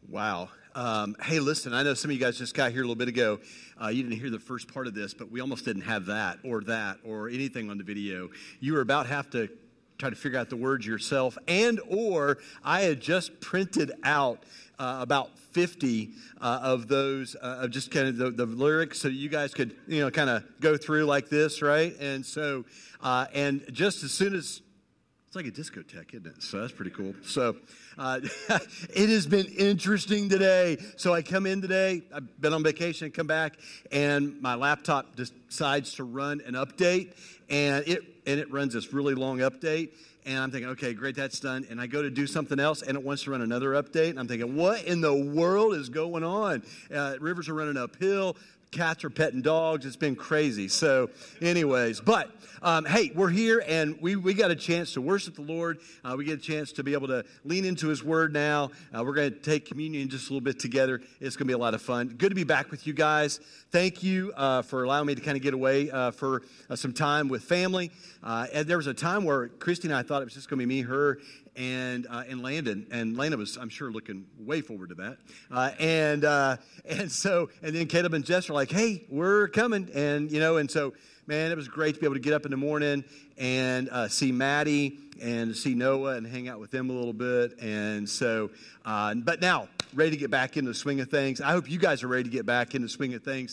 Wow. Hey, listen, I know some of you guys just got here a little bit ago. You didn't hear the first part of this, but we almost didn't have that or anything on the video. You were about to have to try to figure out the words yourself, or I had just printed out about 50 of those, of just kind of the lyrics so you guys could, kind of go through like this, right? And so, and just as soon as, it's like a discotheque, isn't it? So that's pretty cool. So it has been interesting today. So I come in today, I've been on vacation, I come back, and my laptop decides to run an update, and it runs this really long update. And I'm thinking, okay, great, that's done. And I go to do something else, and it wants to run another update. And I'm thinking, what in the world is going on? Rivers are running uphill. Cats are petting dogs. It's been crazy. So anyways, but hey, we're here, and we got a chance to worship the Lord. We get a chance to be able to lean into His Word now. We're going to take communion just a little bit together. It's going to be a lot of fun. Good to be back with you guys. Thank you for allowing me to kind of get away for some time with family. And there was a time where Christy and I thought it was just going to be me, her, and Landon. And Landon was, I'm sure, looking way forward to that. And then Caleb and Jess are like, hey, we're coming. And so, man, it was great to be able to get up in the morning and see Maddie and see Noah and hang out with them a little bit. And so, but now, ready to get back into the swing of things. I hope you guys are ready to get back into the swing of things.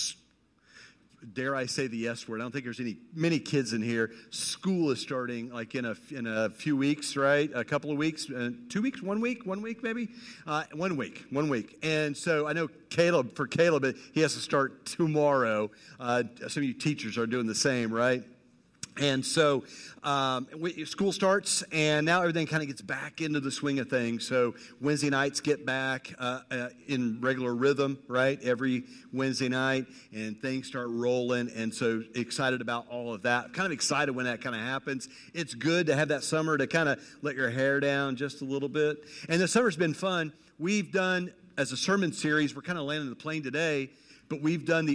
Dare I say the S word? I don't think there's many kids in here. School is starting like in a few weeks, right? A couple of weeks, 2 weeks, 1 week maybe, 1 week. And so I know for Caleb, he has to start tomorrow. Some of you teachers are doing the same, right? And so school starts, and now everything kind of gets back into the swing of things. So Wednesday nights get back in regular rhythm, right? Every Wednesday night, and things start rolling. And so excited about all of that. Kind of excited when that kind of happens. It's good to have that summer to kind of let your hair down just a little bit. And the summer's been fun. We've done, as a sermon series, we're kind of landing the plane today, but we've done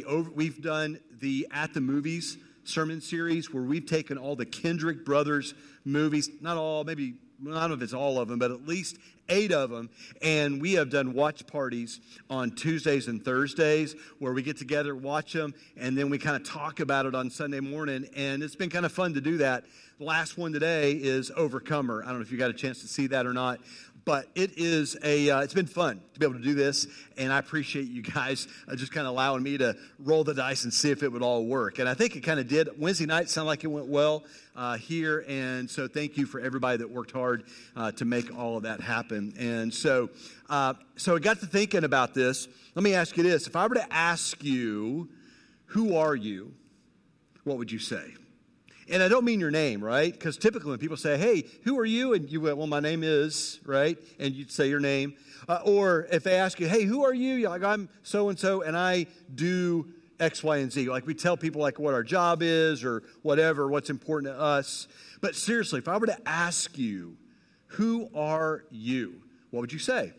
the At the Movies sermon series where we've taken all the Kendrick Brothers movies, not all, maybe, I don't know if it's all of them, but at least 8 of them, and we have done watch parties on Tuesdays and Thursdays where we get together, watch them, and then we kind of talk about it on Sunday morning, and it's been kind of fun to do that. The last one today is Overcomer. I don't know if you got a chance to see that or not, but it's been fun to be able to do this, and I appreciate you guys just kind of allowing me to roll the dice and see if it would all work. And I think it kind of did. Wednesday night sounded like it went well here, and so thank you for everybody that worked hard to make all of that happen. And so I got to thinking about this. Let me ask you this. If I were to ask you, who are you, what would you say? And I don't mean your name, right? Because typically when people say, hey, who are you? And you go, well, my name is, right? And you'd say your name. Or if they ask you, hey, who are you? You're like, I'm so-and-so, and I do X, Y, and Z. Like we tell people like what our job is or whatever, what's important to us. But seriously, if I were to ask you, who are you? What would you say?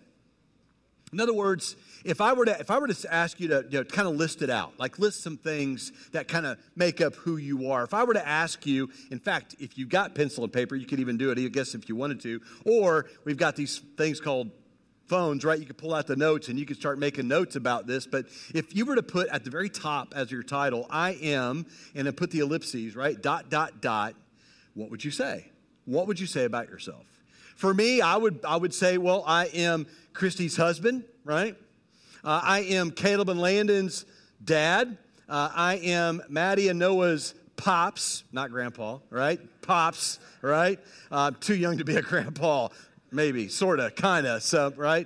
In other words, if I were to ask you to kind of list it out, like list some things that kind of make up who you are. If I were to ask you, in fact, if you've got pencil and paper, you could even do it, I guess, if you wanted to. Or we've got these things called phones, right? You could pull out the notes and you could start making notes about this. But if you were to put at the very top as your title, I am, and then put the ellipses, right? ... What would you say? What would you say about yourself? For me, I would say, well, I am Christy's husband, right? I am Caleb and Landon's dad. I am Maddie and Noah's pops, not grandpa, right? Pops, right? I'm too young to be a grandpa, maybe, sort of, kind of, so, right?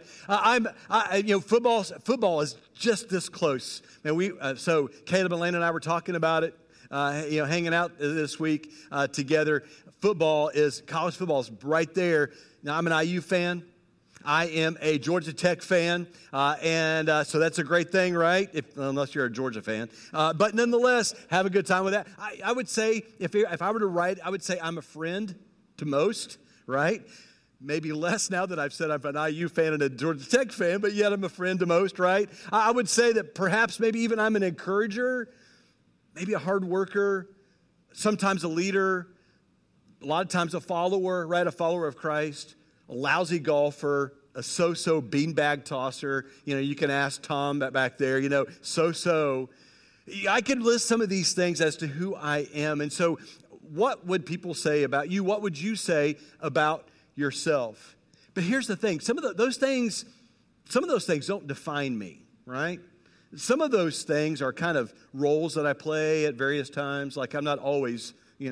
Football is just this close. Man, so Caleb and Landon and I were talking about it, hanging out this week together. College football is right there. Now, I'm an IU fan. I am a Georgia Tech fan, and so that's a great thing, right? Unless you're a Georgia fan. But nonetheless, have a good time with that. I would say, if I were to write, I would say I'm a friend to most, right? Maybe less now that I've said I'm an IU fan and a Georgia Tech fan, but yet I'm a friend to most, right? I would say that perhaps maybe even I'm an encourager, maybe a hard worker, sometimes a leader, a lot of times a follower, right? A follower of Christ, a lousy golfer, a so-so beanbag tosser. You can ask Tom back there, so-so. I could list some of these things as to who I am. And so what would people say about you? What would you say about yourself? But here's the thing. Some of those things don't define me, right? Some of those things are kind of roles that I play at various times. Like I'm not always,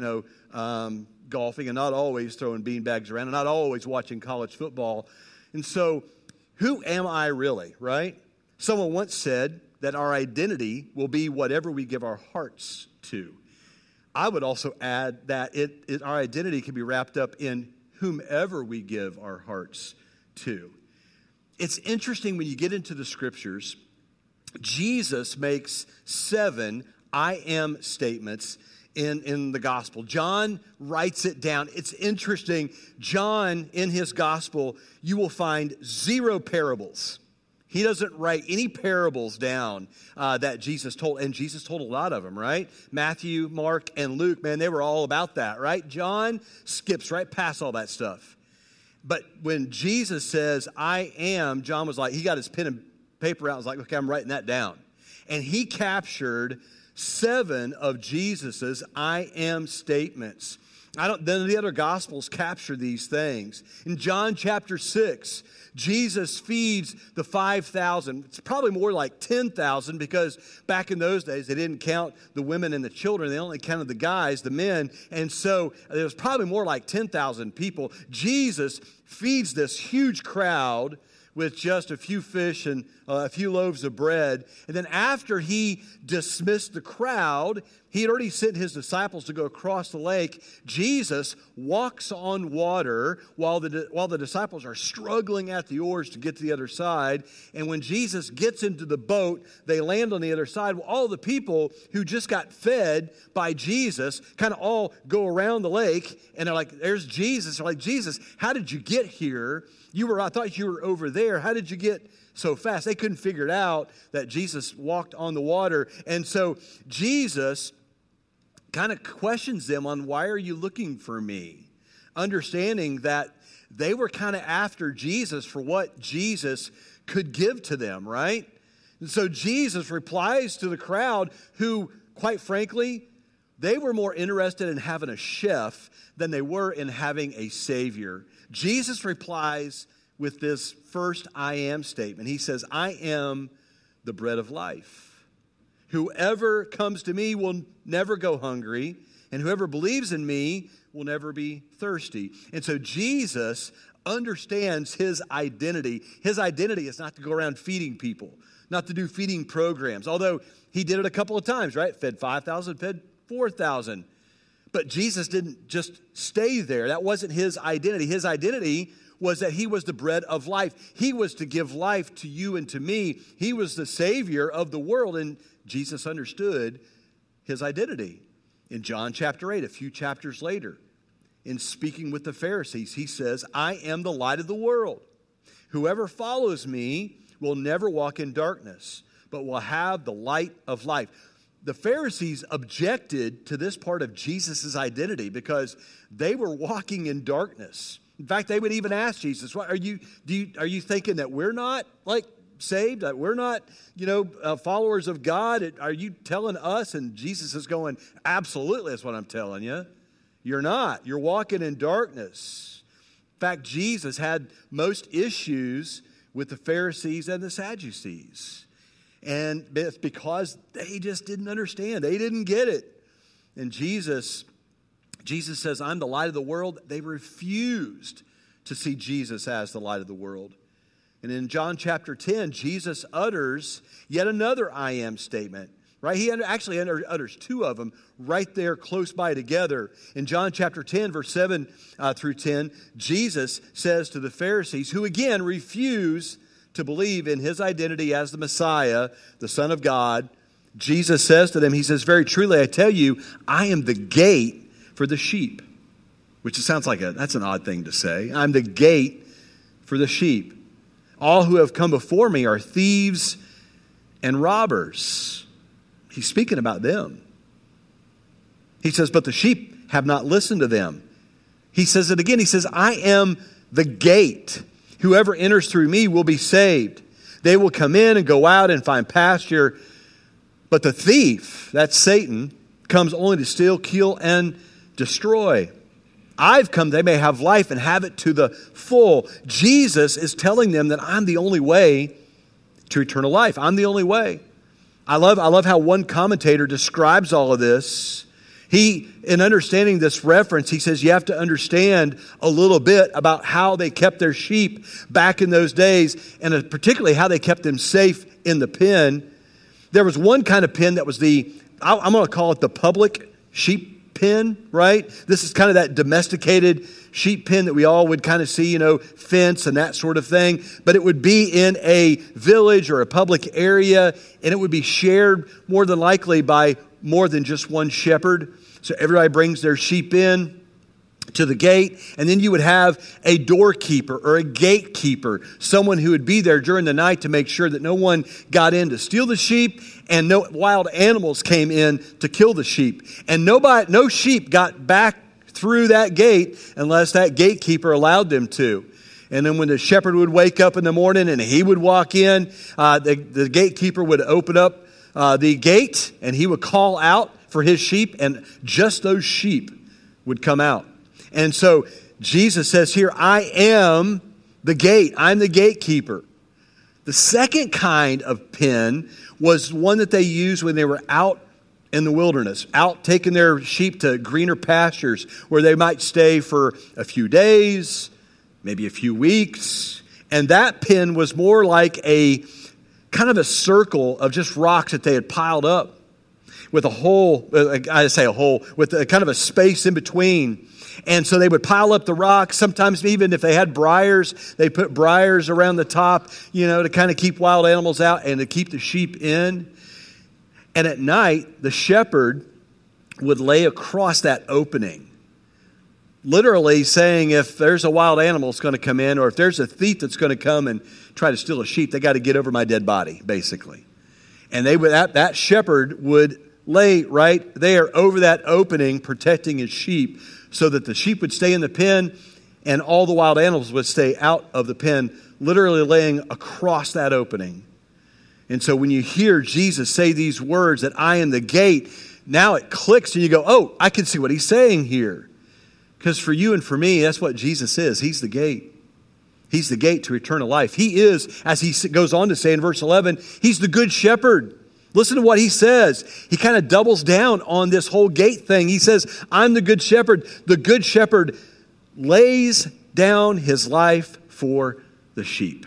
golfing and not always throwing beanbags around and not always watching college football. And so who am I really, right? Someone once said that our identity will be whatever we give our hearts to. I would also add that our identity can be wrapped up in whomever we give our hearts to. It's interesting when you get into the scriptures, Jesus makes 7 I am statements in the gospel. John writes it down. It's interesting. John, in his gospel, you will find 0 parables. He doesn't write any parables down that Jesus told. And Jesus told a lot of them, right? Matthew, Mark, and Luke, man, they were all about that, right? John skips right past all that stuff. But when Jesus says, I am, John was like, he got his pen and paper out and was like, okay, I'm writing that down. And he captured 7 of Jesus's I am statements. Then the other Gospels capture these things. In John chapter 6, Jesus feeds the 5,000. It's probably more like 10,000 because back in those days, they didn't count the women and the children. They only counted the guys, the men. And so there was probably more like 10,000 people. Jesus feeds this huge crowd with just a few fish and a few loaves of bread. And then after he dismissed the crowd, he had already sent his disciples to go across the lake. Jesus walks on water while the disciples are struggling at the oars to get to the other side. And when Jesus gets into the boat, they land on the other side. Well, all the people who just got fed by Jesus kind of all go around the lake. And they're like, there's Jesus. They're like, Jesus, how did you get here? I thought you were over there. How did you get so fast? They couldn't figure it out that Jesus walked on the water. And so Jesus kind of questions them on, why are you looking for me? Understanding that they were kind of after Jesus for what Jesus could give to them, right? And so Jesus replies to the crowd who, quite frankly, they were more interested in having a chef than they were in having a Savior. Jesus replies with this first I am statement. He says, I am the bread of life. Whoever comes to me will never go hungry, and whoever believes in me will never be thirsty. And so Jesus understands his identity. His identity is not to go around feeding people, not to do feeding programs, although he did it a couple of times, right? Fed 5,000, fed 4,000. But Jesus didn't just stay there. That wasn't his identity. His identity was that he was the bread of life. He was to give life to you and to me. He was the Savior of the world, and Jesus understood his identity. In John chapter 8, a few chapters later, in speaking with the Pharisees, he says, I am the light of the world. Whoever follows me will never walk in darkness, but will have the light of life. The Pharisees objected to this part of Jesus' identity because they were walking in darkness. In fact, they would even ask Jesus, "Are you thinking that we're not saved? That we're not, followers of God? Are you telling us?" And Jesus is going, "Absolutely, that's what I'm telling you. You're not. You're walking in darkness." In fact, Jesus had most issues with the Pharisees and the Sadducees. And it's because they just didn't understand. They didn't get it. And Jesus says, I'm the light of the world. They refused to see Jesus as the light of the world. And in John chapter 10, Jesus utters yet another I am statement. Right? He actually utters 2 of them right there close by together. In John chapter 10, verse 7 through 10, Jesus says to the Pharisees, who again refuse to believe in his identity as the Messiah, the Son of God, Jesus says to them, he says, very truly, I tell you, I am the gate for the sheep. Which sounds like that's an odd thing to say. I'm the gate for the sheep. All who have come before me are thieves and robbers. He's speaking about them. He says, but the sheep have not listened to them. He says it again. He says, I am the gate. Whoever enters through me will be saved. They will come in and go out and find pasture. But the thief, that's Satan, comes only to steal, kill, and destroy. I've come they may have life and have it to the full. Jesus is telling them that I'm the only way to eternal life. I'm the only way. I love how one commentator describes all of this. In understanding this reference, he says you have to understand a little bit about how they kept their sheep back in those days, and particularly how they kept them safe in the pen. There was one kind of pen that was I'm going to call it the public sheep pen, right? This is kind of that domesticated sheep pen that we all would kind of see, fence and that sort of thing. But it would be in a village or a public area, and it would be shared more than likely by more than just one shepherd. So everybody brings their sheep in to the gate, and then you would have a doorkeeper or a gatekeeper, someone who would be there during the night to make sure that no one got in to steal the sheep and no wild animals came in to kill the sheep. And no sheep got back through that gate unless that gatekeeper allowed them to. And then when the shepherd would wake up in the morning and he would walk in, the gatekeeper would open up the gate and he would call out for his sheep, and just those sheep would come out. And so Jesus says here, I am the gate. I'm the gatekeeper. The second kind of pen was one that they used when they were out in the wilderness, out taking their sheep to greener pastures where they might stay for a few days, maybe a few weeks. And that pen was more like a kind of a circle of just rocks that they had piled up with a hole, with a kind of a space in between. And so they would pile up the rocks. Sometimes even if they had briars, they put briars around the top, to kind of keep wild animals out and to keep the sheep in. And at night, the shepherd would lay across that opening, literally saying if there's a wild animal that's going to come in, or if there's a thief that's going to come and try to steal a sheep, they got to get over my dead body, basically. And that shepherd would lay right there over that opening, protecting his sheep, so that the sheep would stay in the pen and all the wild animals would stay out of the pen, literally laying across that opening. And so when you hear Jesus say these words that I am the gate, now it clicks and you go, oh, I can see what he's saying here. Because for you and for me, that's what Jesus is. He's the gate. He's the gate to eternal life. He is, as he goes on to say in verse 11, he's the good shepherd. Listen to what he says. He kind of doubles down on this whole gate thing. He says, I'm the good shepherd. The good shepherd lays down his life for the sheep.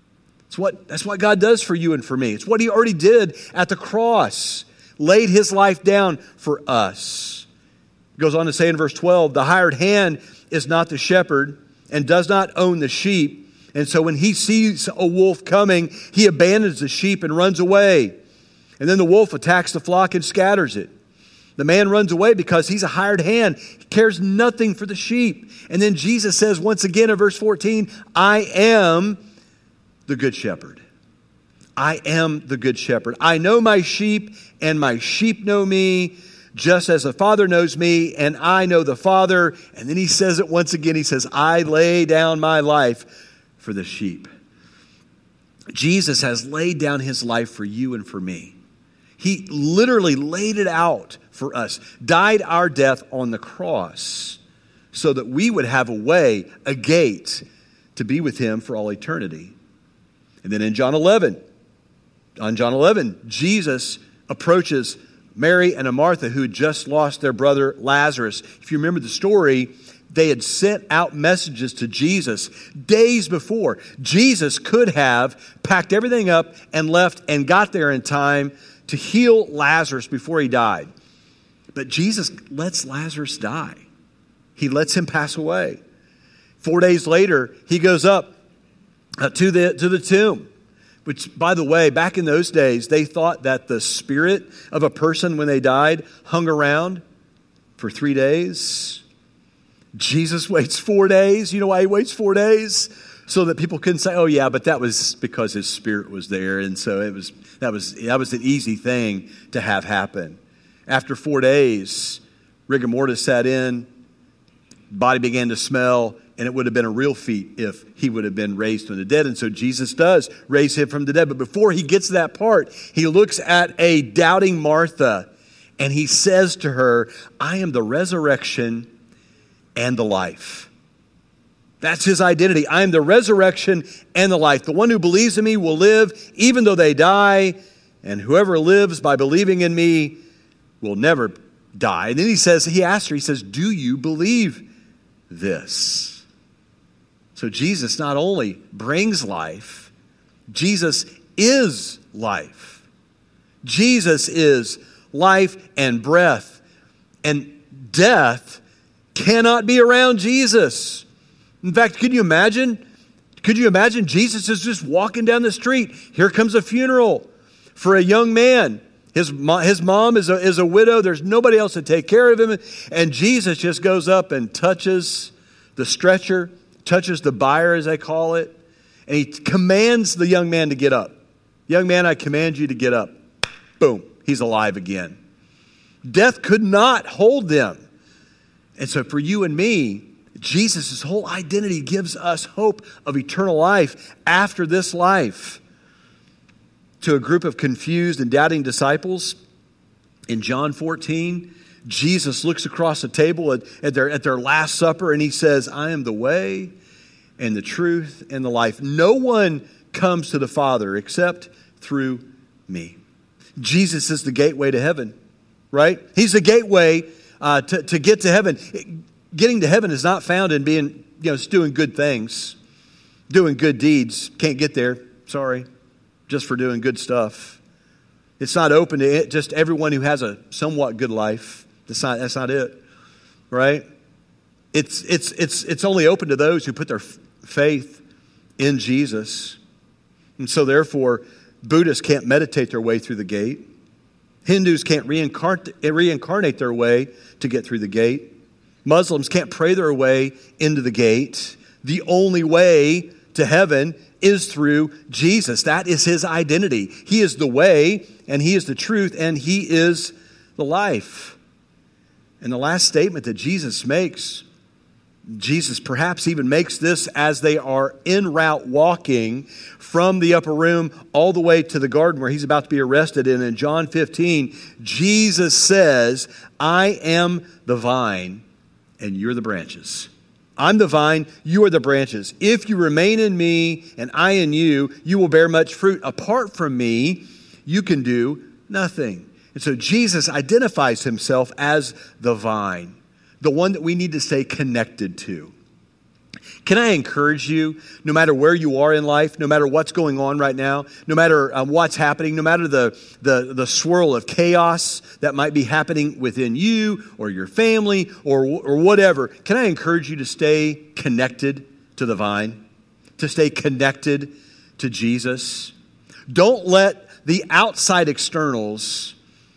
That's what God does for you and for me. It's what he already did at the cross. Laid his life down for us. He goes on to say in verse 12, the hired hand is not the shepherd and does not own the sheep. And so when he sees a wolf coming, he abandons the sheep and runs away. And then the wolf attacks the flock and scatters it. The man runs away because he's a hired hand. He cares nothing for the sheep. And then Jesus says once again in verse 14, I am the good shepherd. I am the good shepherd. I know my sheep and my sheep know me, just as the Father knows me and I know the Father. And then he says it once again. He says, I lay down my life for the sheep. Jesus has laid down his life for you and for me. He literally laid it out for us, died our death on the cross so that we would have a way, a gate to be with him for all eternity. And then on John 11, Jesus approaches Mary and Martha who had just lost their brother Lazarus. If you remember the story, they had sent out messages to Jesus days before. Jesus could have packed everything up and left and got there in time to heal Lazarus before he died. But Jesus lets Lazarus die. He lets him pass away. 4 days later, he goes up to the tomb. Which, by the way, back in those days, they thought that the spirit of a person when they died hung around for 3 days. Jesus waits 4 days. You know why he waits 4 days? So that people couldn't say, oh yeah, but that was because his spirit was there. And so that was an easy thing to have happen. After 4 days, rigor mortis set in, body began to smell, And it would have been a real feat if he would have been raised from the dead. And so Jesus does raise him from the dead. But before he gets to that part, he looks at a doubting Martha and he says to her, I am the resurrection and the life. That's his identity. I am the resurrection and the life. The one who believes in me will live even though they die. And whoever lives by believing in me will never die. And then he asks her, he says, do you believe this? So Jesus not only brings life, Jesus is life. Jesus is life and breath. And death cannot be around Jesus. In fact, could you imagine Jesus is just walking down the street. Here comes a funeral for a young man. His mom is a widow. There's nobody else to take care of him. And Jesus just goes up and touches the stretcher, touches the bier, as they call it. And he commands the young man to get up. Young man, I command you to get up. Boom, he's alive again. Death could not hold them. And so for you and me, Jesus' whole identity gives us hope of eternal life after this life. To a group of confused and doubting disciples, in John 14, Jesus looks across the table at their Last Supper and he says, I am the way and the truth and the life. No one comes to the Father except through me. Jesus is the gateway to heaven, right? He's the gateway to get to heaven. Getting to heaven is not found in being, just doing good things, doing good deeds. Can't get there, sorry, just for doing good stuff. It's not open to just everyone who has a somewhat good life. That's not it, right? It's only open to those who put their faith in Jesus. And so therefore, Buddhists can't meditate their way through the gate. Hindus can't reincarnate their way to get through the gate. Muslims can't pray their way into the gate. The only way to heaven is through Jesus. That is his identity. He is the way, and he is the truth, and he is the life. And the last statement that Jesus makes, Jesus perhaps even makes this as they are en route walking from the upper room all the way to the garden where he's about to be arrested. And in John 15, Jesus says, I am the vine and you're the branches. I'm the vine, you are the branches. If you remain in me and I in you, you will bear much fruit. Apart from me, you can do nothing. And so Jesus identifies himself as the vine, the one that we need to stay connected to. Can I encourage you, no matter where you are in life, no matter what's going on right now, no matter what's happening, no matter the swirl of chaos that might be happening within you or your family or whatever, can I encourage you to stay connected to the vine, to stay connected to Jesus? Don't let the outside externals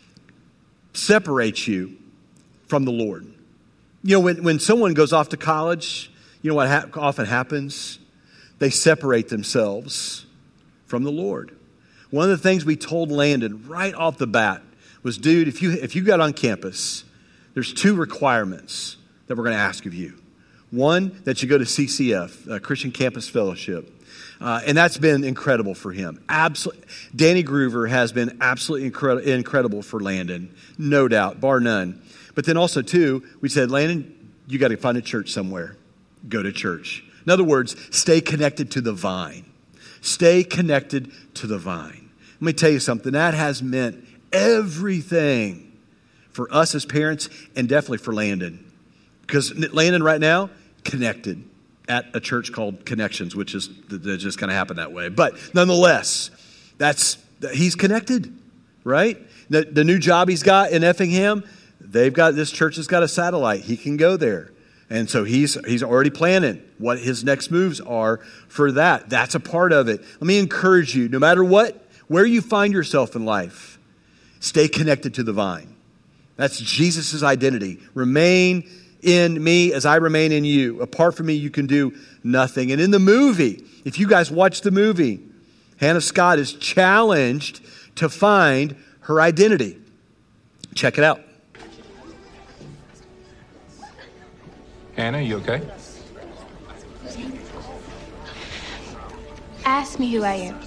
separate you from the Lord. When someone goes off to college, you know what often happens? They separate themselves from the Lord. One of the things we told Landon right off the bat was, dude, if you got on campus, there's 2 requirements that we're going to ask of you. One, that you go to CCF, Christian Campus Fellowship. And that's been incredible for him. Danny Groover has been absolutely incredible for Landon, no doubt, bar none. But then also, too, we said, Landon, you got to find a church somewhere. Go to church. In other words, stay connected to the vine. Stay connected to the vine. Let me tell you something. That has meant everything for us as parents and definitely for Landon. Because Landon right now, connected at a church called Connections, which is that just kind of happened that way. But nonetheless, he's connected, right? The new job he's got in Effingham, this church has got a satellite. He can go there. And so he's already planning what his next moves are for that. That's a part of it. Let me encourage you, no matter where you find yourself in life, stay connected to the vine. That's Jesus' identity. Remain in me as I remain in you. Apart from me, you can do nothing. And in the movie, if you guys watch the movie, Hannah Scott is challenged to find her identity. Check it out. Hannah, you okay? Ask me who I am.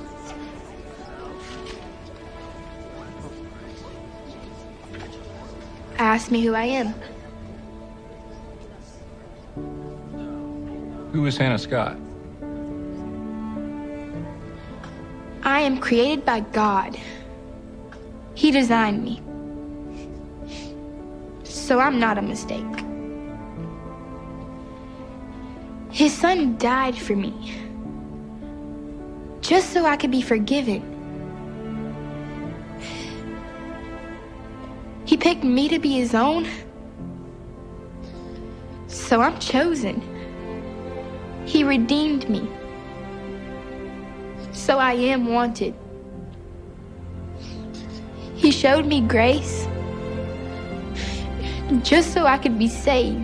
Ask me who I am. Who is Hannah Scott? I am created by God. He designed me. So I'm not a mistake. His son died for me, just so I could be forgiven. He picked me to be his own, so I'm chosen. He redeemed me, so I am wanted. He showed me grace, just so I could be saved.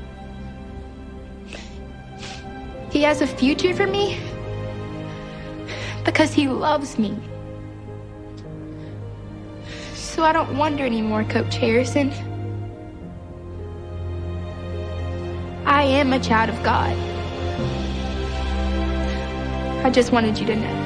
He has a future for me because he loves me. So I don't wonder anymore, Coach Harrison. I am a child of God. I just wanted you to know.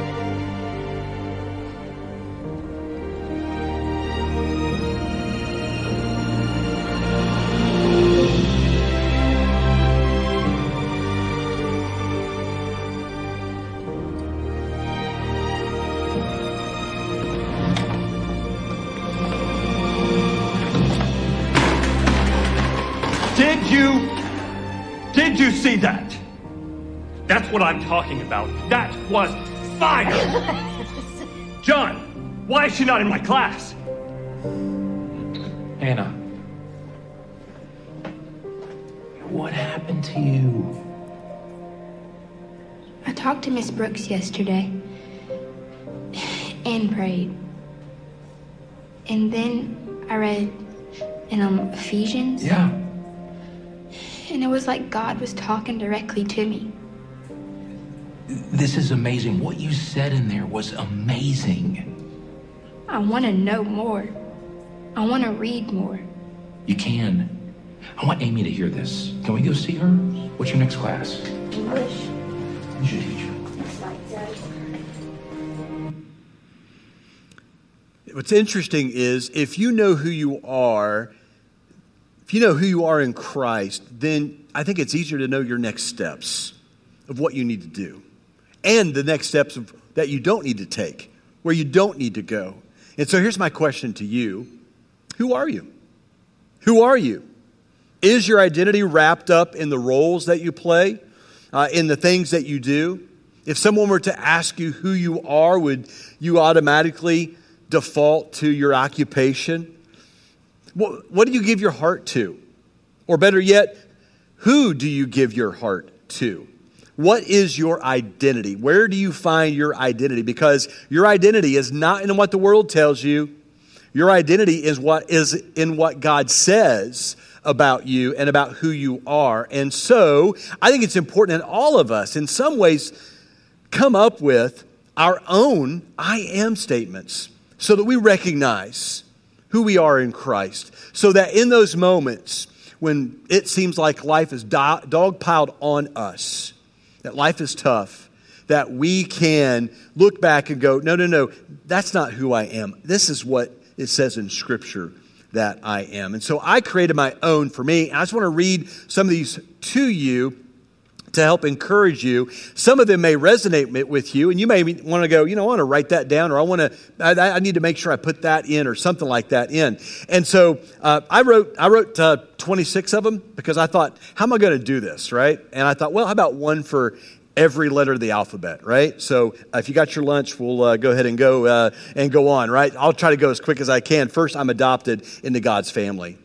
Did you see that? That's what I'm talking about. That was fire! John, why is she not in my class? Hannah. What happened to you? I talked to Miss Brooks yesterday and prayed. And then I read in Ephesians. Yeah. And it was like God was talking directly to me. This is amazing. What you said in there was amazing. I want to know more. I want to read more. You can. I want Amy to hear this. Can we go see her? What's your next class? English. Who's your teacher? What's interesting is if you know who you are in Christ, then I think it's easier to know your next steps of what you need to do and the next steps that you don't need to take, where you don't need to go. And so here's my question to you. Who are you? Who are you? Is your identity wrapped up in the roles that you play, in the things that you do? If someone were to ask you who you are, would you automatically default to your occupation? What do you give your heart to? Or better yet, who do you give your heart to? What is your identity? Where do you find your identity? Because your identity is not in what the world tells you. Your identity is in what God says about you and about who you are. And so I think it's important that all of us, in some ways, come up with our own I am statements so that we recognize who we are in Christ. So that in those moments when it seems like life is dogpiled on us, that life is tough, that we can look back and go, no, that's not who I am. This is what it says in Scripture that I am. And so I created my own for me. And I just want to read some of these to you to help encourage you. Some of them may resonate with you, and you may want to go, I want to write that down, or I need to make sure I put that in, or something like that in. And so I wrote 26 of them because I thought, how am I going to do this, right? And I thought, well, how about one for every letter of the alphabet, right? So if you got your lunch, we'll go ahead and go on, right? I'll try to go as quick as I can. First, I'm adopted into God's family.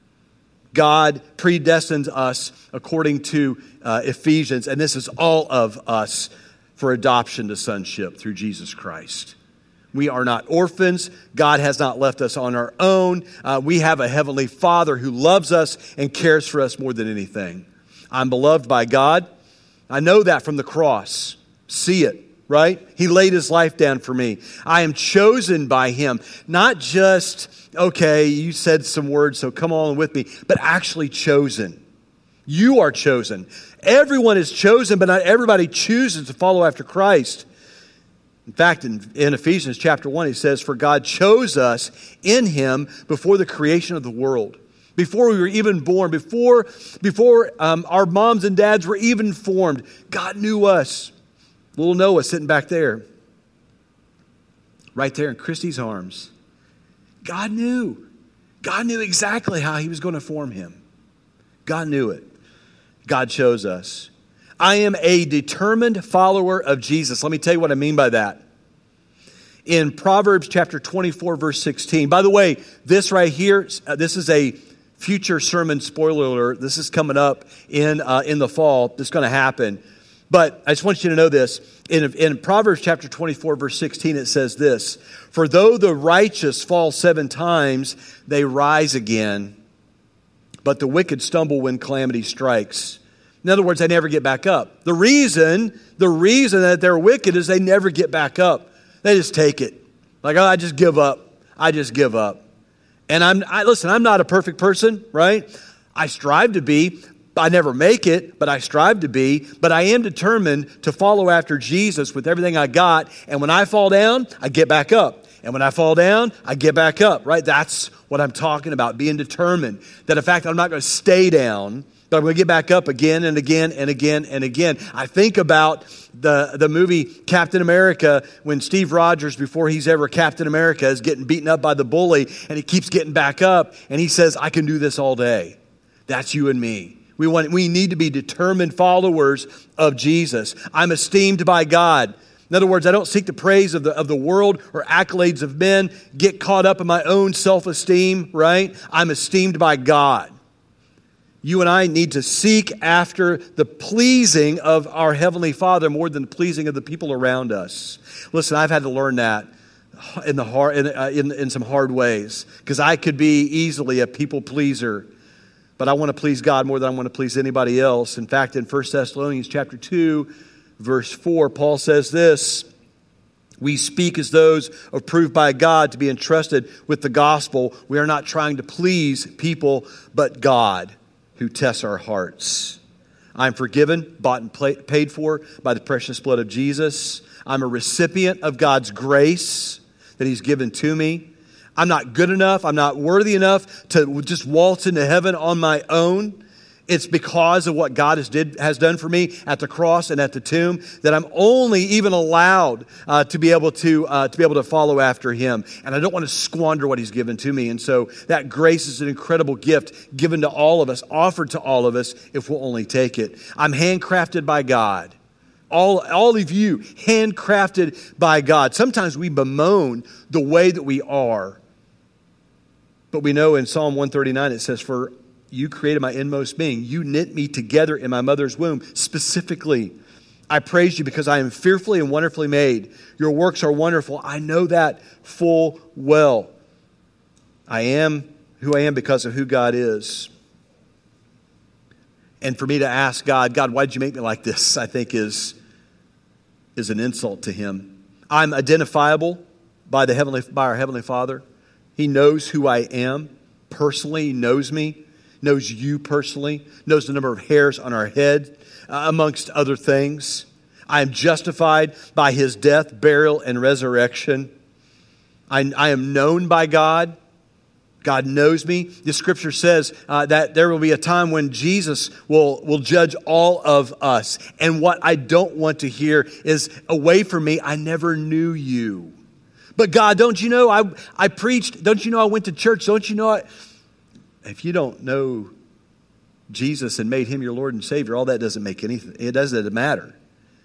God predestines us according to Ephesians, and this is all of us, for adoption to sonship through Jesus Christ. We are not orphans. God has not left us on our own. We have a heavenly Father who loves us and cares for us more than anything. I'm beloved by God. I know that from the cross. See it, right? He laid his life down for me. I am chosen by him, not just, okay, you said some words, so come on with me, but actually chosen. You are chosen. Everyone is chosen, but not everybody chooses to follow after Christ. In fact, in Ephesians chapter 1, he says, for God chose us in him before the creation of the world. Before we were even born, before our moms and dads were even formed, God knew us. Little Noah sitting back there, right there in Christy's arms. God knew. God knew exactly how he was going to form him. God knew it. God chose us. I am a determined follower of Jesus. Let me tell you what I mean by that. In Proverbs chapter 24, verse 16. By the way, this right here, this is a future sermon spoiler alert. This is coming up in the fall. This is going to happen. But I just want you to know this. In Proverbs chapter 24, verse 16, it says this. For though the righteous fall 7 times, they rise again. But the wicked stumble when calamity strikes. In other words, they never get back up. The reason that they're wicked is they never get back up. They just take it. Like, oh, I just give up. I just give up. And listen, I'm not a perfect person, right? I strive to be. I never make it, but I strive to be. But I am determined to follow after Jesus with everything I got. And when I fall down, I get back up. And when I fall down, I get back up, right? That's what I'm talking about, being determined. That in fact, I'm not going to stay down, but I'm going to get back up again and again and again and again. I think about the movie Captain America when Steve Rogers, before he's ever Captain America, is getting beaten up by the bully, and he keeps getting back up, and he says, I can do this all day. That's you and me. We need to be determined followers of Jesus. I'm esteemed by God. In other words, I don't seek the praise of the world or accolades of men, get caught up in my own self-esteem, right? I'm esteemed by God. You and I need to seek after the pleasing of our Heavenly Father more than the pleasing of the people around us. Listen, I've had to learn that in some hard ways, because I could be easily a people pleaser. But I want to please God more than I want to please anybody else. In fact, in 1 Thessalonians chapter 2, verse 4, Paul says this, we speak as those approved by God to be entrusted with the gospel. We are not trying to please people, but God who tests our hearts. I'm forgiven, bought and paid for by the precious blood of Jesus. I'm a recipient of God's grace that He's given to me. I'm not good enough. I'm not worthy enough to just waltz into heaven on my own. It's because of what God has done for me at the cross and at the tomb that I'm only even allowed to be able to follow after Him. And I don't want to squander what He's given to me. And so that grace is an incredible gift given to all of us, offered to all of us if we'll only take it. I'm handcrafted by God. All of you, handcrafted by God. Sometimes we bemoan the way that we are. But we know in Psalm 139 it says, for you created my inmost being. You knit me together in my mother's womb. Specifically, I praise you because I am fearfully and wonderfully made. Your works are wonderful. I know that full well. I am who I am because of who God is. And for me to ask God, why did you make me like this, I think is an insult to Him. I'm identifiable by our Heavenly Father. He knows who I am personally. He knows me, knows you personally, knows the number of hairs on our head, amongst other things. I am justified by His death, burial, and resurrection. I am known by God. God knows me. The Scripture says that there will be a time when Jesus will judge all of us. And what I don't want to hear is, away from me, I never knew you. But God, don't you know I preached? Don't you know I went to church? Don't you know if you don't know Jesus and made Him your Lord and Savior, all that doesn't make anything. It doesn't matter.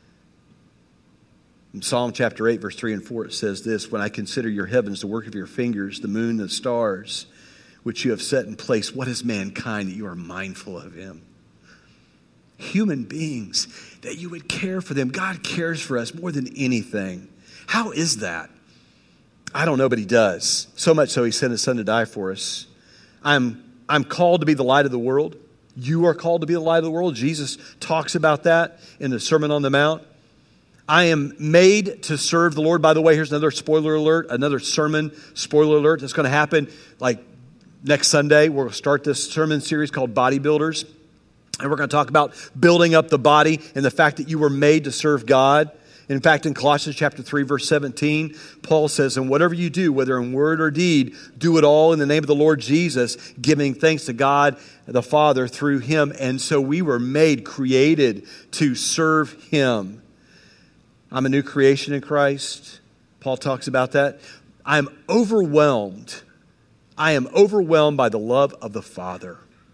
In Psalm chapter 8, verse 3 and 4, it says this, when I consider your heavens, the work of your fingers, the moon, the stars, which you have set in place, what is mankind that you are mindful of him? Human beings, that you would care for them. God cares for us more than anything. How is that? I don't know, but He does. So much so He sent His Son to die for us. I'm called to be the light of the world. You are called to be the light of the world. Jesus talks about that in the Sermon on the Mount. I am made to serve the Lord. By the way, here's another spoiler alert, another sermon spoiler alert that's going to happen like next Sunday. We'll start this sermon series called Bodybuilders. And we're going to talk about building up the body and the fact that you were made to serve God. In fact, in Colossians chapter 3, verse 17, Paul says, and whatever you do, whether in word or deed, do it all in the name of the Lord Jesus, giving thanks to God the Father through him. And so we were made, created to serve him. I'm a new creation in Christ. Paul talks about that. I am overwhelmed by the love of the Father.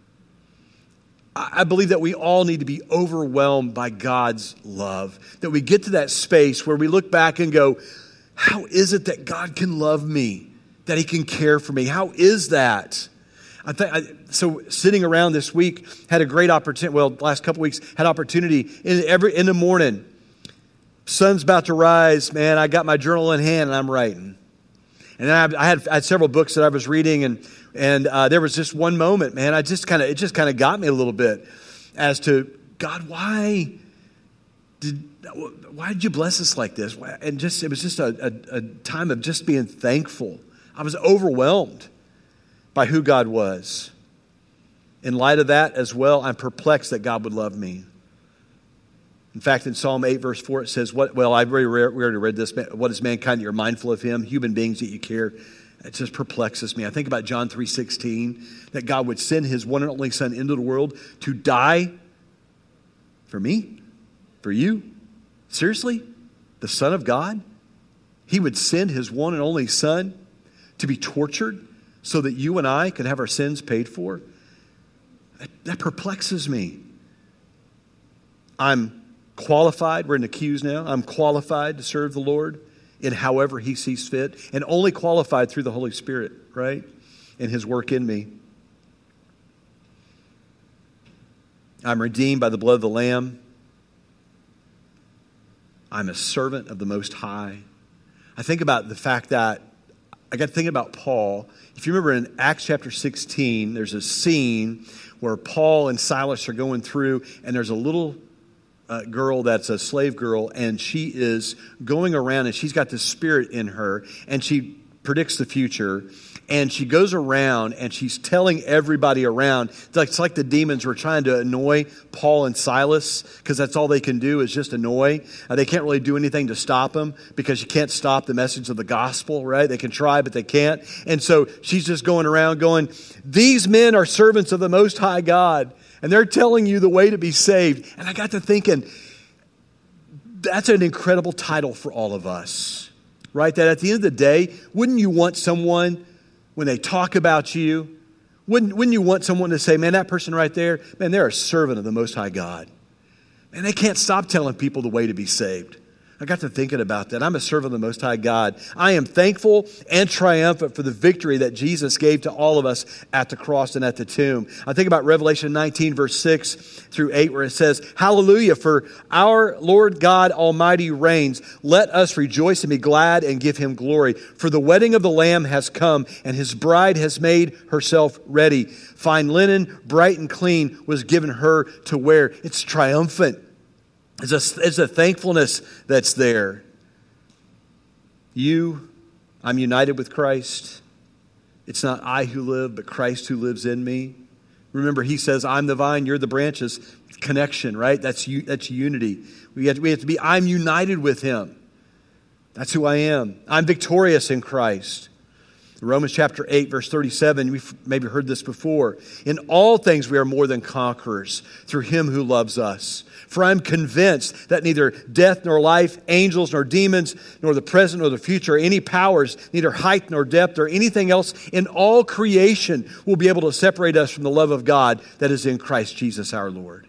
I believe that we all need to be overwhelmed by God's love. That we get to that space where we look back and go, how is it that God can love me? That he can care for me? How is that? So sitting around this week, had a great opportunity, last couple weeks, had opportunity in the morning. Sun's about to rise, man, I got my journal in hand and I'm writing. And then I had several books that I was reading, and there was just one moment, man. It just kind of got me a little bit as to God, why did you bless us like this? And it was just a time of just being thankful. I was overwhelmed by who God was. In light of that as well, I'm perplexed that God would love me. In fact, in Psalm 8, verse 4, it says, we already read this, what is mankind that you're mindful of him, human beings that you care. It just perplexes me. I think about John 3:16, that God would send his one and only son into the world to die for me, for you. Seriously? The Son of God? He would send his one and only son to be tortured so that you and I could have our sins paid for? That perplexes me. I'm qualified, we're in the queues now, I'm qualified to serve the Lord in however he sees fit, and only qualified through the Holy Spirit, right? And his work in me. I'm redeemed by the blood of the Lamb. I'm a servant of the Most High. I think about the fact that, I got to think about Paul. If you remember in Acts chapter 16, there's a scene where Paul and Silas are going through, and there's a little girl that's a slave girl, and she is going around, and she's got this spirit in her, and she predicts the future, and she goes around and she's telling everybody around. It's like the demons were trying to annoy Paul and Silas, because that's all they can do is just annoy. They can't really do anything to stop them, because you can't stop the message of the gospel, right? They can try, but they can't. And so she's just going around going, these men are servants of the Most High God, and they're telling you the way to be saved. And I got to thinking, that's an incredible title for all of us, right? That at the end of the day, wouldn't you want someone, when they talk about you, wouldn't you want someone to say, man, that person right there, man, they're a servant of the Most High God. And they can't stop telling people the way to be saved. I got to thinking about that. I'm a servant of the Most High God. I am thankful and triumphant for the victory that Jesus gave to all of us at the cross and at the tomb. I think about Revelation 19, verse 6 through 8, where it says, hallelujah, for our Lord God Almighty reigns. Let us rejoice and be glad and give him glory. For the wedding of the Lamb has come, and his bride has made herself ready. Fine linen, bright and clean, was given her to wear. It's triumphant. It's a thankfulness that's there. I'm united with Christ. It's not I who live, but Christ who lives in me. Remember, he says, I'm the vine, you're the branches. Connection, right? That's unity. We have to be, I'm united with him. That's who I am. I'm victorious in Christ. Romans chapter 8, verse 37, we've maybe heard this before. In all things we are more than conquerors through him who loves us. For I'm convinced that neither death nor life, angels nor demons, nor the present nor the future, any powers, neither height nor depth or anything else in all creation will be able to separate us from the love of God that is in Christ Jesus our Lord.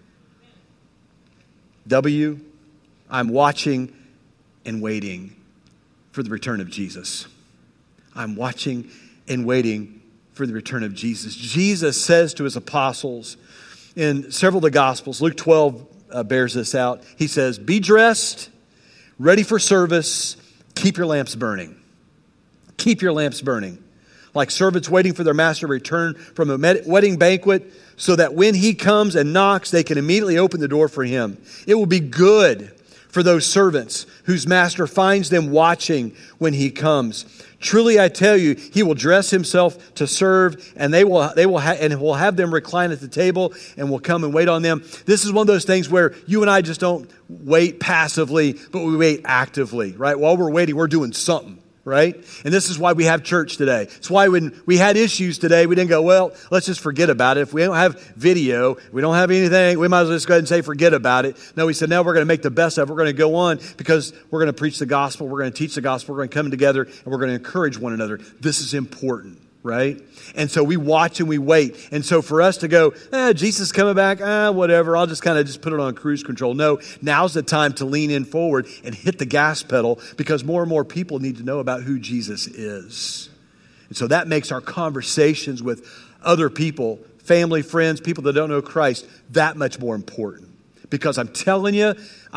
I'm watching and waiting for the return of Jesus. I'm watching and waiting for the return of Jesus. Jesus says to his apostles in several of the Gospels, Luke 12 bears this out. He says, be dressed, ready for service, keep your lamps burning. Keep your lamps burning. Like servants waiting for their master to return from a wedding banquet, so that when he comes and knocks, they can immediately open the door for him. It will be good for those servants whose master finds them watching when he comes. Truly I tell you, he will dress himself to serve, and will have them recline at the table, and will come and wait on them. This is one of those things where you and I just don't wait passively, but we wait actively, right? While we're waiting, we're doing something, right? And this is why we have church today. It's why when we had issues today, we didn't go, well, let's just forget about it. If we don't have video, we don't have anything, we might as well just go ahead and say forget about it. No, we said, no, we're going to make the best of it. We're going to go on because we're going to preach the gospel. We're going to teach the gospel. We're going to come together, and we're going to encourage one another. This is important, right? And so we watch and we wait. And so for us to go, Jesus is coming back, whatever, I'll just kind of just put it on cruise control. No, now's the time to lean in forward and hit the gas pedal, because more and more people need to know about who Jesus is. And so that makes our conversations with other people, family, friends, people that don't know Christ, that much more important. Because I'm telling you,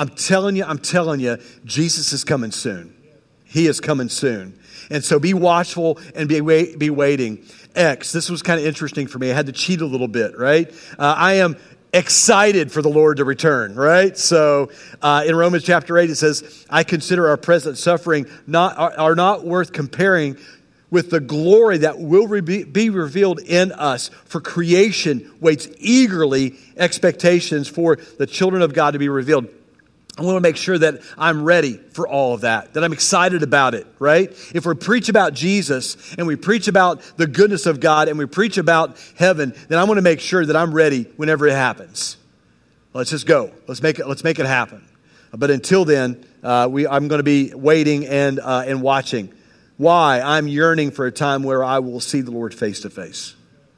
Jesus is coming soon. He is coming soon. And so be watchful and be waiting. This was kind of interesting for me. I had to cheat a little bit, right? I am excited for the Lord to return, right? So in Romans chapter 8, it says, I consider our present suffering are not worth comparing with the glory that will be revealed in us. For creation waits eagerly expectations for the children of God to be revealed. I want to make sure that I'm ready for all of that I'm excited about it, right? If we preach about Jesus and we preach about the goodness of God and we preach about heaven, then I want to make sure that I'm ready whenever it happens. Let's just go. Let's make it happen. But until then, I'm going to be waiting and watching. Why? I'm yearning for a time where I will see the Lord face to face.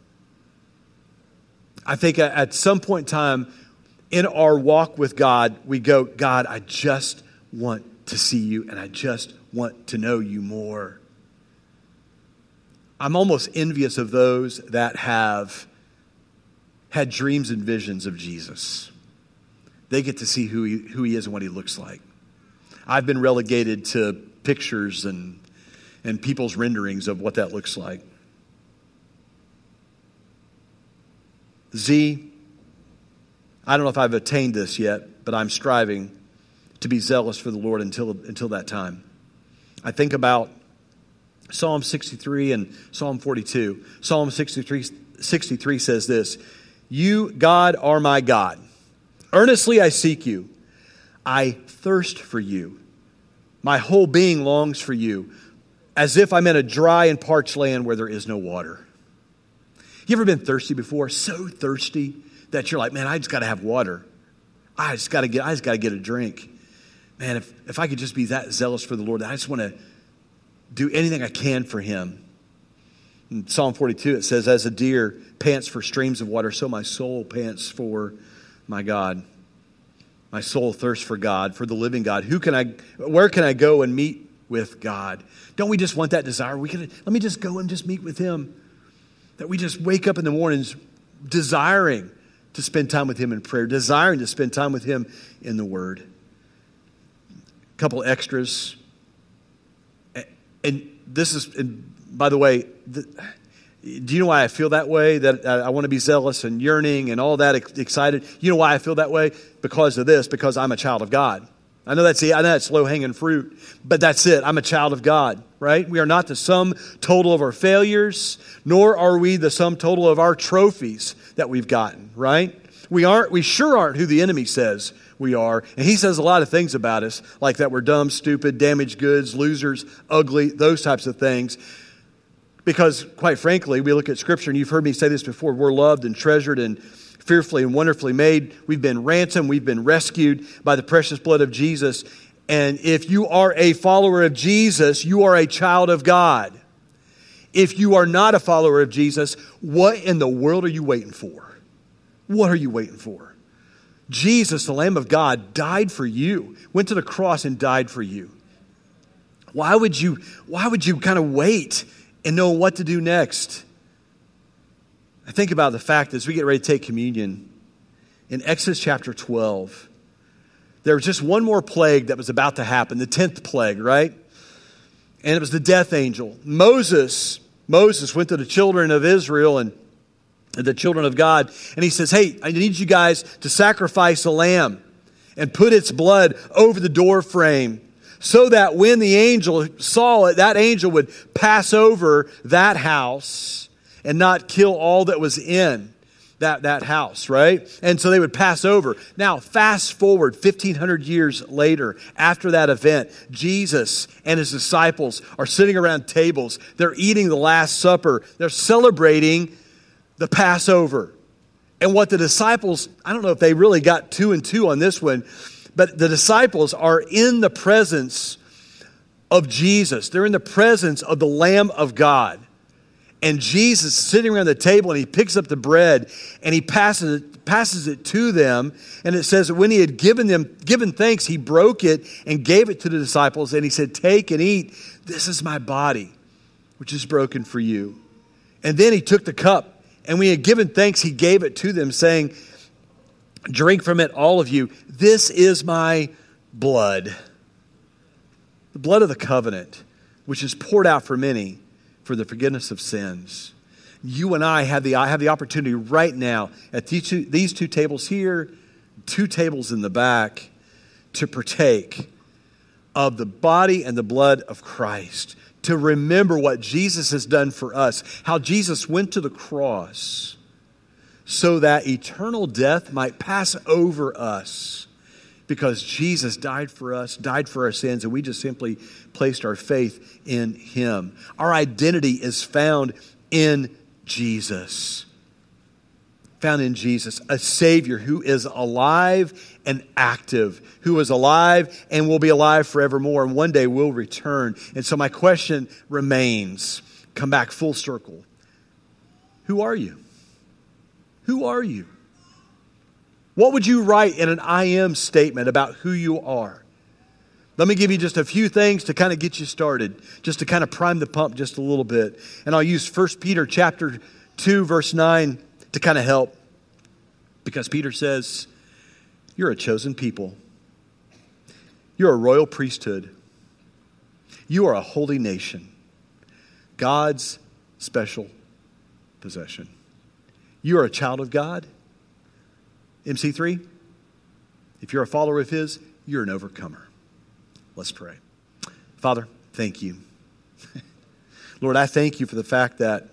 I think at some point in time, in our walk with God, we go, God, I just want to see you, and I just want to know you more. I'm almost envious of those that have had dreams and visions of Jesus. They get to see who he is and what he looks like. I've been relegated to pictures and people's renderings of what that looks like. I don't know if I've attained this yet, but I'm striving to be zealous for the Lord until that time. I think about Psalm 63 and Psalm 42. Psalm 63 says this, You, God, are my God. Earnestly I seek you. I thirst for you. My whole being longs for you, as if I'm in a dry and parched land where there is no water. You ever been thirsty before? So thirsty that you're like, man, I just got to have water. I just got to get a drink. Man, if I could just be that zealous for the Lord, I just want to do anything I can for him. In Psalm 42, it says, as a deer pants for streams of water, so my soul pants for my God. My soul thirsts for God, for the living God. Where can I go and meet with God? Don't we just want that desire? Let me just go and just meet with him. That we just wake up in the mornings desiring to spend time with him in prayer, desiring to spend time with him in the Word. A couple extras. And this is, and by the way, do you know why I feel that way? That I want to be zealous and yearning and all that, excited. You know why I feel that way? Because of this, because I'm a child of God. I know that's low-hanging fruit, but that's it. I'm a child of God, right? We are not the sum total of our failures, nor are we the sum total of our trophies that we've gotten, right? We sure aren't who the enemy says we are. And he says a lot of things about us, like that we're dumb, stupid, damaged goods, losers, ugly, those types of things. Because, quite frankly, we look at Scripture, and you've heard me say this before, we're loved and treasured and fearfully and wonderfully made. We've been ransomed. We've been rescued by the precious blood of Jesus. And if you are a follower of Jesus, you are a child of God. If you are not a follower of Jesus, what in the world are you waiting for? What are you waiting for? Jesus, the Lamb of God, died for you, went to the cross and died for you. Why would you kind of wait and know what to do next? I think about the fact as we get ready to take communion, in Exodus chapter 12, there was just one more plague that was about to happen, the 10th plague, right? And it was the death angel. Moses went to the children of Israel and the children of God, and he says, hey, I need you guys to sacrifice a lamb. and put its blood over the door frame, so that when the angel saw it, that angel would pass over that house and not kill all that was in that house, right? And so they would pass over. Now, fast forward 1,500 years later, after that event, Jesus and his disciples are sitting around tables. They're eating the Last Supper. They're celebrating the Passover. And what the disciples, I don't know if they really got 2 and 2 on this one, but the disciples are in the presence of Jesus. They're in the presence of the Lamb of God. And Jesus is sitting around the table, and he picks up the bread and he passes it to them. And it says that when he had given thanks, he broke it and gave it to the disciples. And he said, "Take and eat. This is my body, which is broken for you." And then he took the cup, and when he had given thanks, he gave it to them, saying, "Drink from it, all of you. This is my blood, the blood of the covenant, which is poured out for many for the forgiveness of sins." You and I have the opportunity right now at these 2 tables here, 2 tables in the back, to partake of the body and the blood of Christ, to remember what Jesus has done for us, how Jesus went to the cross so that eternal death might pass over us, because Jesus died for us, died for our sins, and we just simply placed our faith in him. Our identity is found in Jesus. Found in Jesus, a Savior who is alive and active, who is alive and will be alive forevermore, and one day will return. And so my question remains, come back full circle. Who are you? Who are you? What would you write in an I am statement about who you are? Let me give you just a few things to kind of get you started, just to kind of prime the pump just a little bit. And I'll use 1 Peter chapter 2, verse 9 to kind of help. Because Peter says, you're a chosen people. You're a royal priesthood. You are a holy nation. God's special possession. You are a child of God. MC3, if you're a follower of his, you're an overcomer. Let's pray. Father, thank you. Lord, I thank you for the fact that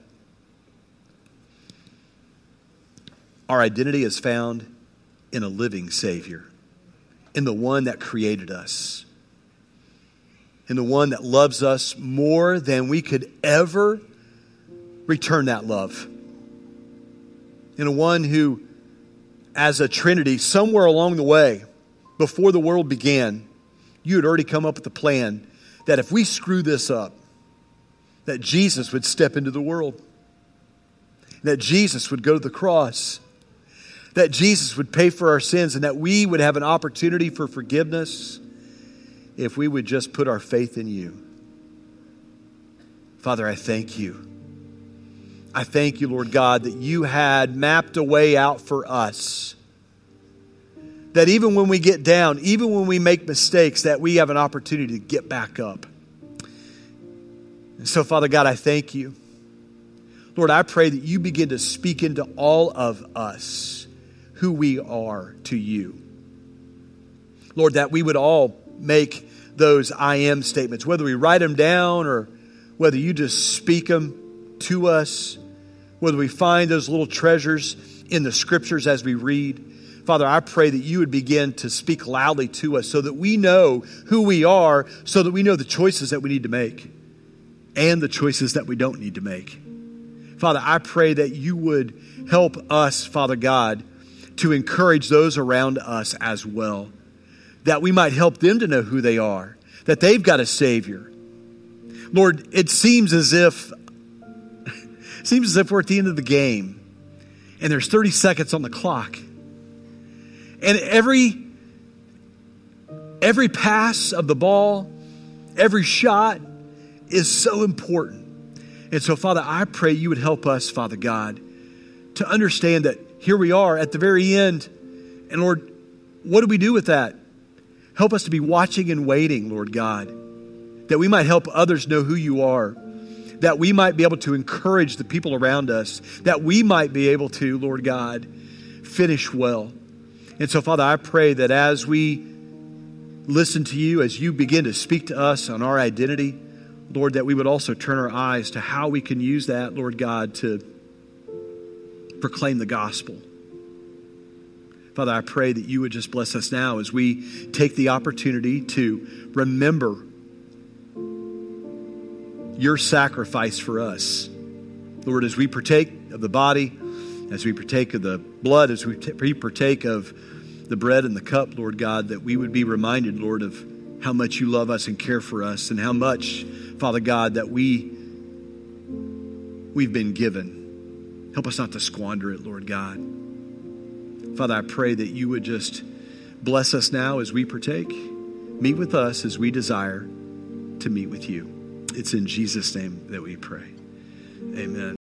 our identity is found in a living Savior, in the one that created us, in the one that loves us more than we could ever return that love, in a one who, as a Trinity, somewhere along the way, before the world began, you had already come up with the plan that if we screw this up, that Jesus would step into the world, that Jesus would go to the cross, that Jesus would pay for our sins, and that we would have an opportunity for forgiveness if we would just put our faith in you. Father, I thank you. I thank you, Lord God, that you had mapped a way out for us. That even when we get down, even when we make mistakes, that we have an opportunity to get back up. And so, Father God, I thank you. Lord, I pray that you begin to speak into all of us who we are to you. Lord, that we would all make those I am statements, whether we write them down or whether you just speak them to us, whether we find those little treasures in the scriptures as we read. Father, I pray that you would begin to speak loudly to us so that we know who we are, so that we know the choices that we need to make and the choices that we don't need to make. Father, I pray that you would help us, Father God, to encourage those around us as well, that we might help them to know who they are, that they've got a Savior. Lord, it seems as if we're at the end of the game and there's 30 seconds on the clock. And every pass of the ball, every shot is so important. And so, Father, I pray you would help us, Father God, to understand that here we are at the very end. And Lord, what do we do with that? Help us to be watching and waiting, Lord God, that we might help others know who you are, that we might be able to encourage the people around us, that we might be able to, Lord God, finish well. And so, Father, I pray that as we listen to you, as you begin to speak to us on our identity, Lord, that we would also turn our eyes to how we can use that, Lord God, to proclaim the gospel. Father, I pray that you would just bless us now as we take the opportunity to remember your sacrifice for us. Lord, as we partake of the body, as we partake of the blood, as we partake of the bread and the cup, Lord God, that we would be reminded, Lord, of how much you love us and care for us, and how much, Father God, that we've been given. Help us not to squander it, Lord God. Father, I pray that you would just bless us now as we partake. Meet with us as we desire to meet with you. It's in Jesus' name that we pray. Amen.